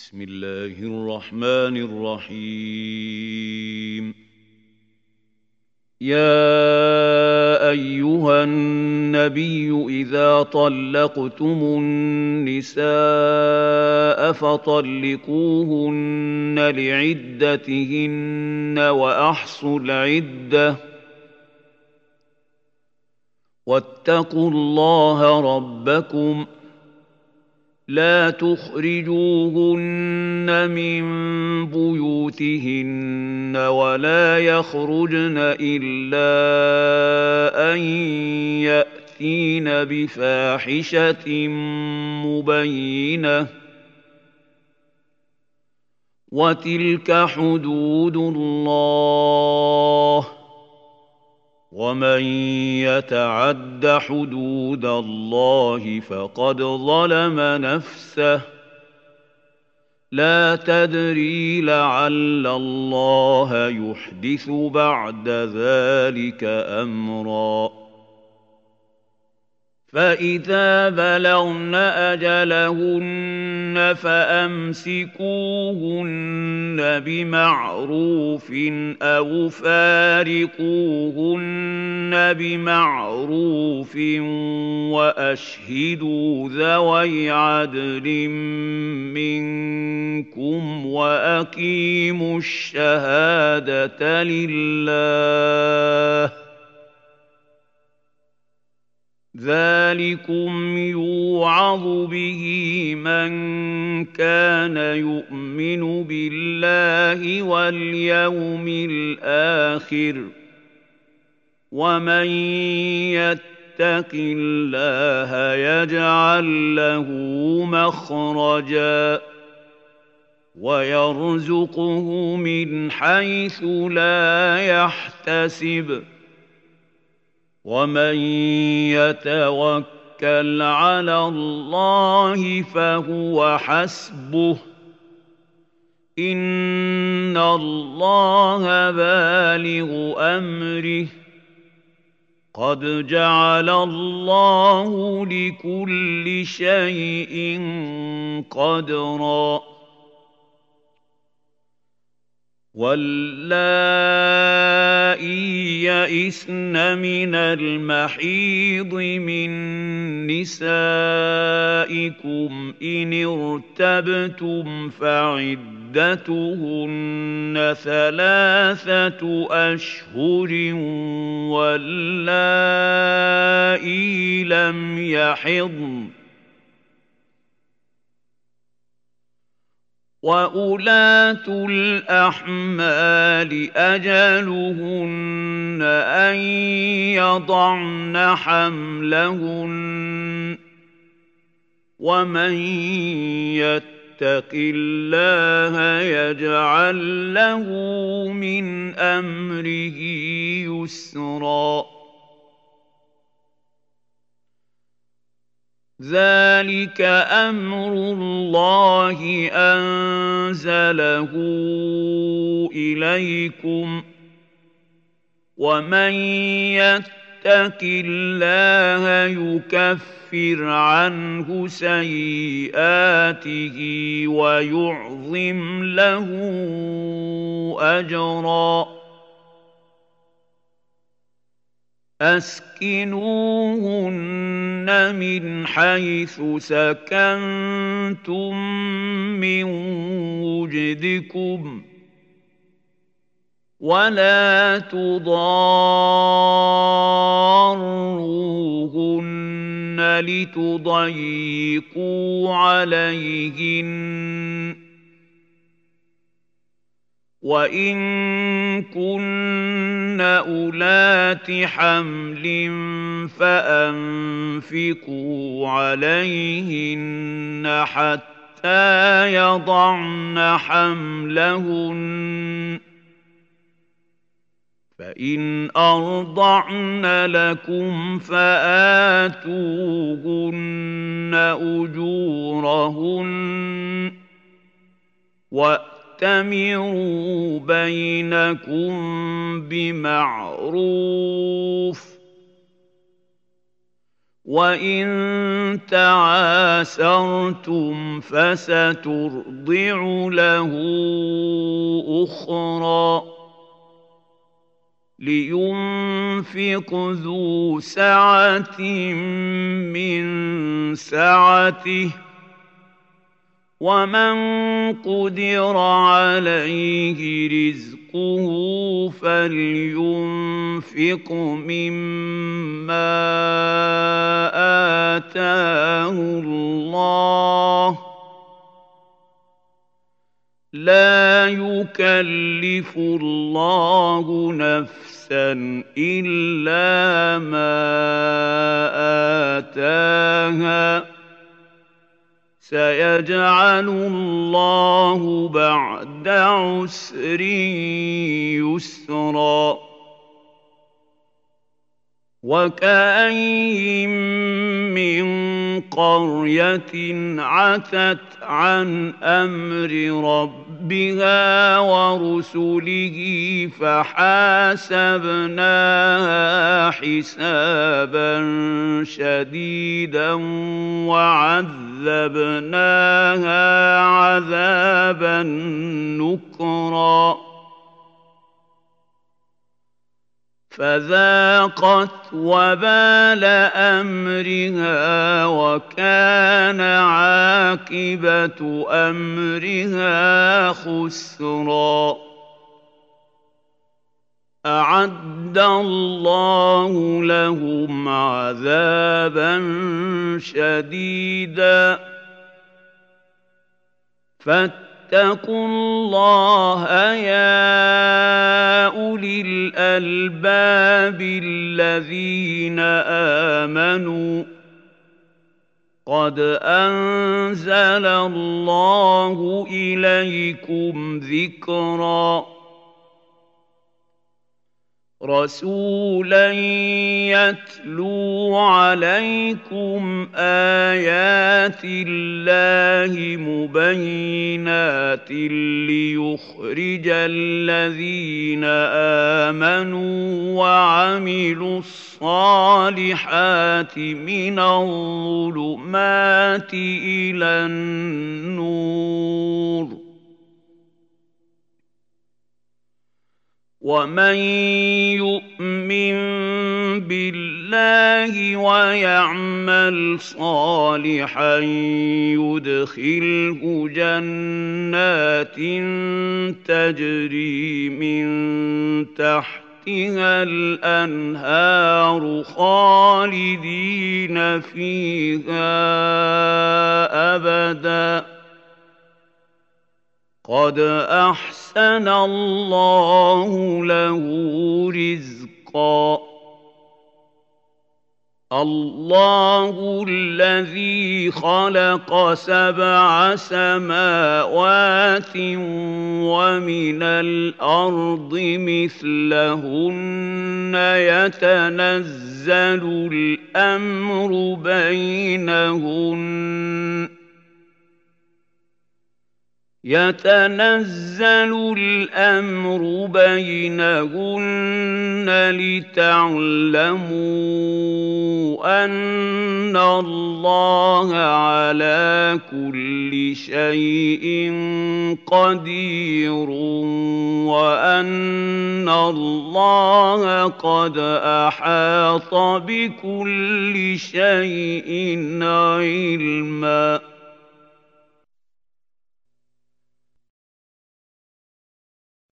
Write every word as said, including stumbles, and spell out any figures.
بسم الله الرحمن الرحيم. يا أيها النبي إذا طلقتم النساء فطلقوهن لعدتهن وأحصوا العدة واتقوا الله ربكم لا تخرجوهن من بيوتهن ولا يخرجن إلا أن يأتين بفاحشة مبينة وتلك حدود الله ومن يتعد حدود الله فقد ظلم نفسه لا تدري لعل الله يحدث بعد ذلك أمرا. فإذا بلغن أجلهن فأمسكوهن بمعروف أو فارقوهن بمعروف وأشهدوا ذوي عدل منكم وأقيموا الشهادة لله ذلكم يوعظ به من كان يؤمن بالله واليوم الآخر ومن يتق الله يجعل له مخرجا ويرزقه من حيث لا يحتسب ومن يتوكل على الله فهو حسبه إن الله بالغ أمره قد جعل الله لكل شيء قدرا. واللائي يئسن من المحيض من نسائكم إن ارتبتم فعدتهن ثلاثة أشهر واللائي لم يحضن وأولاة الأحمال أجلهن أن يضعن حملهن ومن يتق الله يجعل له من أمره يسرا. ذلك أمر الله أنزله إليكم ومن يتق الله يكفر عنه سيئاته ويعظم له أجرا. أسكنوهن من حيث سكنتم من وجدكم ولا تضاروهن لتضيقوا عليهن وإن كن أولات حمل فأنفقوا عليهن حتى يضعن حملهن فإن أرضعن لكم فآتوهن أجورهن وَأْتَمِرُوا بَيْنَكُم بِمَعْرُوفٍ وَإِن تَعَاسَرْتُمْ فَسَتُرْضِعُ لَهُ أُخْرَىٰ لِيُنفِقْ ذُو سَعَةٍ مِّن سَعَتِهِ ۖ وَمَن قُدِرَ عَلَيْهِ رِزْقُهُ فَلْيُنفِقْ مِمَّا آتَاهُ اللَّهُ ۚ لَا يُكَلِّفُ اللَّهُ نَفْسًا إِلَّا مَا آتَاهَا ۚ سَيَجْعَلُ اللَّهُ بَعْدَ عُسْرٍ يُسْرًا. وَكَأَيِّن مِّن قَرْيَةٍ عَتَتْ عَنْ أَمْرِ رَبِّهَا وَرُسُلِهِ فَحَاسَبْنَاهَا حِسَابًا شَدِيدًا وَعَذَّبْنَاهَا عَذَابًا نُّكْرًا فَذَاقَتْ وَبَالَ أَمْرِهَا وَكَانَ عَاقِبَةُ أَمْرِهَا خُسْرًا. أَعَدَّ اللَّهُ لَهُمْ عَذَابًا شَدِيدًا فَاتَّقُوا اللَّهَ يَا أُولِي الْأَلْبَابِ الَّذِينَ آمَنُوا قَدْ أَنزَلَ اللَّهُ إِلَيْكُمْ ذِكْرًا رَسُولًا يَتْلُو عَلَيْكُمْ آيَاتِ اللَّهِ مُبَيِّنَاتٍ لِّيُخْرِجَ الَّذِينَ آمَنُوا وَعَمِلُوا الصَّالِحَاتِ مِنَ الظُّلُمَاتِ إِلَى النُّورِ. وَمَن يُؤْمِن بِاللَّهِ وَيَعْمَلْ صَالِحًا يُدْخِلْهُ جَنَّاتٍ تَجْرِي مِن تَحْتِهَا الْأَنْهَارُ خَالِدِينَ فِيهَا أَبَدًا قَدْ أَحْسَنَ اللَّهُ لَهُ رِزْقًا. اللَّهُ الَّذِي خَلَقَ سَبْعَ سَمَاوَاتٍ وَمِنَ الْأَرْضِ مِثْلَهُنَّ يَتَنَزَّلُ الْأَمْرُ بَيْنَهُنَّ يَتَنَزَّلُ الْأَمْرُ بَيْنَهُنَّ لِتَعْلَمُوا أَنَّ اللَّهَ عَلَىٰ كُلِّ شَيْءٍ قَدِيرٌ وَأَنَّ اللَّهَ قَدْ أَحَاطَ بِكُلِّ شَيْءٍ عِلْمًا.